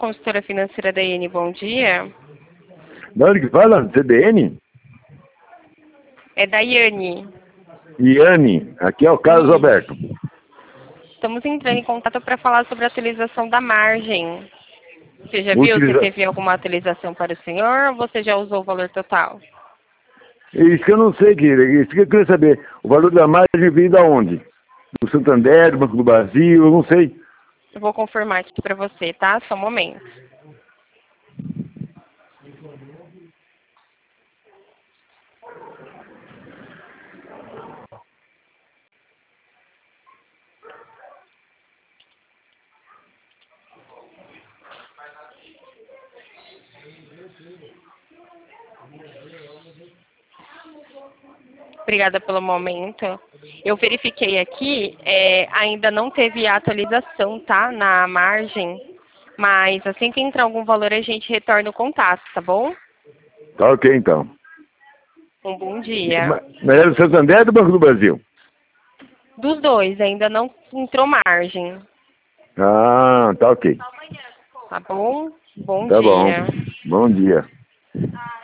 consultora financeira da IN, bom dia. Da onde que fala? CDN? É da Iane. Iane, aqui é o Carlos Alberto. Estamos entrando em contato para falar sobre a atualização da margem. Você já viu se teve alguma atualização para o senhor ou você já usou o valor total? Isso que eu não sei, isso que eu queria saber. O valor da margem veio da onde? Do Santander, do Banco do Brasil, eu não sei. Eu vou confirmar aqui para você, tá? Só um momento. Obrigada pelo momento. Eu verifiquei aqui, ainda não teve atualização, tá? Na margem. Mas assim que entrar algum valor, a gente retorna o contato, tá bom? Tá ok, então. Um bom dia. Mas é do Santander ou do Banco do Brasil? Dos dois, ainda não entrou margem. Ah, tá ok. Tá bom? Bom Tá bom. dia. Bom dia.